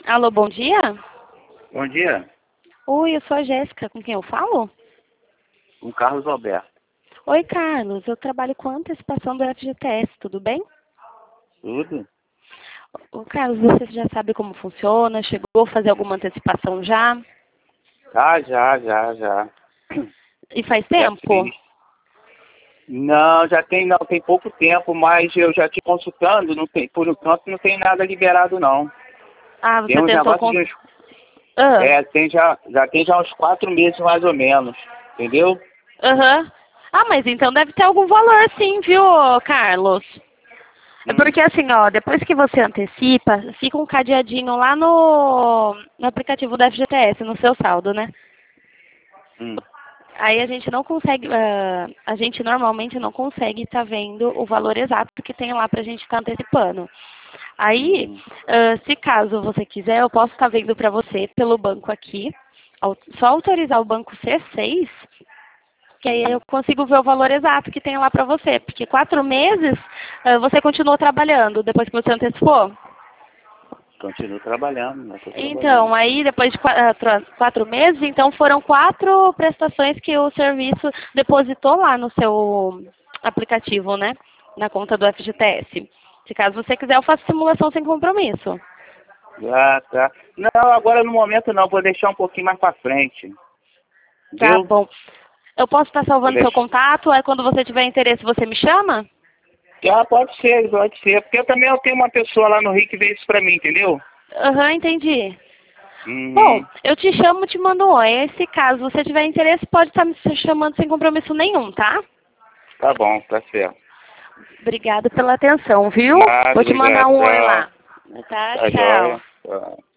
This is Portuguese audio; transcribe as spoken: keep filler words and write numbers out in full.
Alô, bom dia? Bom dia, Oi, eu sou a Jéssica, com quem eu falo? com Carlos Alberto. Oi, Carlos, eu trabalho com antecipação do F G T S, tudo bem? Tudo? Ô, Carlos, você já sabe como funciona? Chegou a fazer alguma antecipação já? Ah, já, já, já. E faz Já tempo? fiz. Não, já tem, não, tem pouco tempo, mas eu já te consultando, não tem, por enquanto não tem nada liberado não. Ah, Tem você uns tentou negócios com... de uns, Ah, é, tem já, já tem já uns quatro meses mais ou menos, entendeu? aham. Ah, mas então deve ter algum valor sim, viu, Carlos? É Hum, porque assim, ó, depois que você antecipa, fica um cadeadinho lá no, no aplicativo da F G T S, no seu saldo, né? hum, Aí a gente não consegue, ah, a gente normalmente não consegue estar vendo o valor exato que tem lá para a gente estar antecipando. Aí, hum, ah, se caso você quiser, eu posso estar vendo para você pelo banco aqui, au- só autorizar o banco C seis, que aí eu hum. consigo ver o valor exato que tem lá para você, porque quatro meses ah, você continuou trabalhando depois que você antecipou. Continuo trabalhando, né? Estou trabalhando. Então, aí depois de quatro, quatro meses, então foram quatro prestações que o serviço depositou lá no seu aplicativo, né? Na conta do F G T S. Se caso você quiser, eu faço simulação sem compromisso. Ah, tá. Não, agora no momento não, vou deixar um pouquinho mais pra frente, Tá entendeu? bom. Eu posso estar Vou salvando seu deixar. contato, aí quando você tiver interesse você me chama? Ah, pode ser, pode ser. Porque eu também eu tenho uma pessoa lá no Rio que vê isso pra mim, entendeu? Aham, entendi. Bom, Uhum. eu te chamo, te mando um oi. Se caso você tiver interesse, pode estar me chamando sem compromisso nenhum, tá? Tá bom, tá certo. Obrigada pela atenção, viu? Nada, Vou te mandar obrigado. um oi Tchau. lá. Tá, Tá tchau. joia? Tchau.